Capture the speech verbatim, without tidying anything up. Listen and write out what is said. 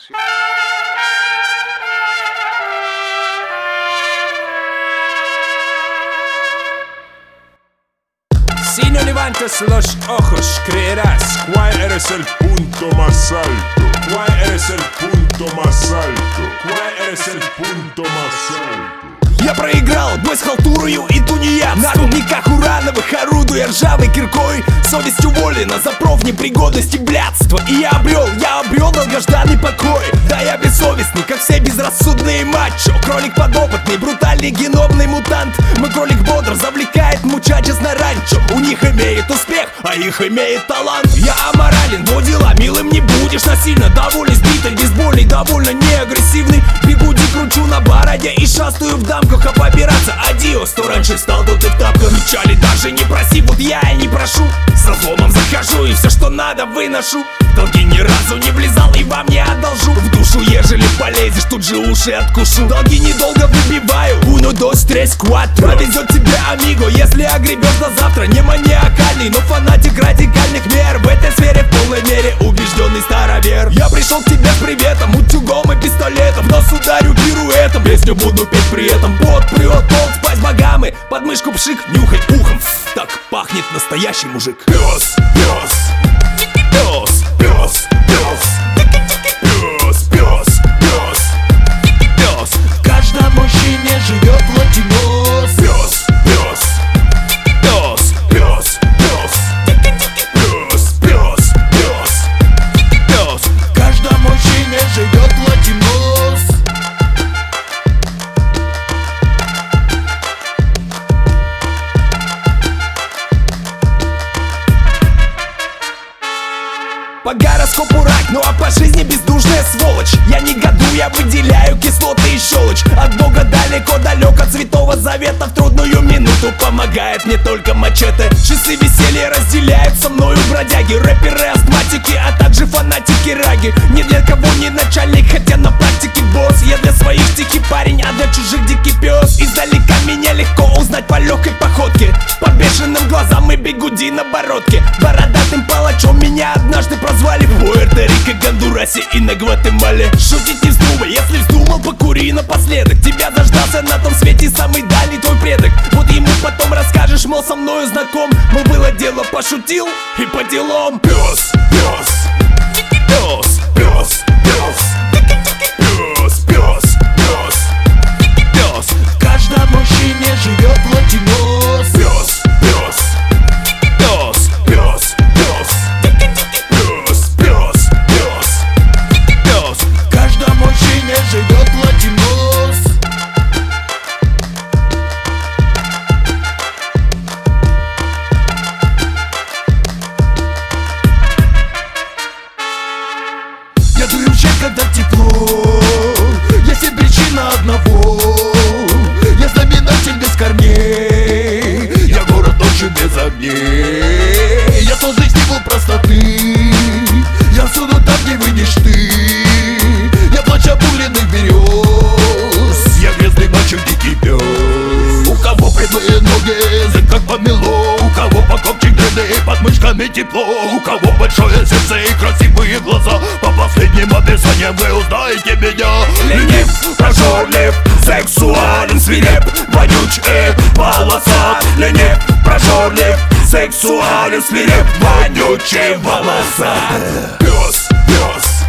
Si no levantas los ojos, creerás. ¿Cuál eres el punto más alto? ¿Cuál eres el punto más alto? ¿Cuál eres el punto más alto? Я проиграл бой с халтурою и тунеядством. На рудниках урановых орудуя ржавой киркой, совесть уволена за профнепригодность и блядство. И я обрел, я обрел долгожданный покой. Да я бессовестный, как все безрассудные мачо. Кролик подопытный, брутальный геномный мутант. Мой кролик бодро завлекает мучачес на ранчо. У них имеет успех, а их имеет талант. Я аморален, но дела милым не будешь. Насильно довольный, сбитый, бейсбольный, довольно неагрессивный. Бигуди кручу на бороде и шастаю в дамках. А побираться адиос, то раньше встал, то ты в тапках. Печали даже не проси, вот я и не прошу. С разломом захожу и все, что надо, выношу. В долги ни разу не влезал и вам не одолжу. В душу, ежели полезешь, тут же уши откушу. Долги недолго выбиваю, uno, dos, tres, cuatro. Повезет тебе, амиго, если огребешь до завтра. Не маниакальный, но фанатик радикальных мер. В этой сфере в полной мере убежденный старовер. Я пришел к тебе с приветом, утюгом и пистолетом. В нос ударю пируэтом, песню буду петь при этом. Пот прет, пол спать богам и подмышку пшик, нюхай ухом. Так пахнет настоящий мужик. Пес, пес, Пес, пес, пес, пес, пес, пес, пес. В каждом мужчине живет латинос. пес, пес, Пес, пес, пес, пес, пес, пес. пес. В каждом мужчине живет латинос. По гороскопу рак, ну а по жизни бездушная сволочь. Я не году, я выделяю кислоты и щелочь. От Бога далеко, далек от Святого Завета. В трудную минуту помогает мне только мачете. Часы веселья разделяют со мною бродяги, рэперы, астматики, а также фанатики раги. Ни для кого не начальник, хотя на практике босс. Я для своих тихий парень, а для чужих дикий пес. Издалека меня легко узнать по легкой походке, по бешеным глазам и бигуди на бородке. Бородатым палачом меня однажды прозвали в Пуэрто-Рико, Гондурасе и на Гватемале. Шутить не вздумай, если вздумал, покури напоследок. Тебя заждался на том свете самый дальний твой предок. Вот ему потом расскажешь, мол, со мною знаком. Мол, было дело, пошутил и по делам. Пес, пес, Пес, пес, пес, пес, пес, пес, пес. В каждом мужчине живет латинос. пес, пес, Пес, пес, пес, пес, пес, пес. пес. В каждом мужчине живет латинос. Я дую чай, когда тепло. Я семь причина одного. Я знаменатель без корней. Я город ночью без огней. Я тот жизнь символ простоты. Я всюду там, где выйдешь ты. Я плачь обугленных берез. Я грязный мальчик, дикий пес. У кого прямые ноги, язык как помело. У кого покопчик длинный, под мышками тепло. У кого большое сердце и красивые глаза. По последним описаниям вы узнаете меня. Ленив, прожорлив, сексуален, свиреп, вонюч и волосат. Ленив, прожорлив, сексуален, свиреп, вонючий волосат. Пес, пес,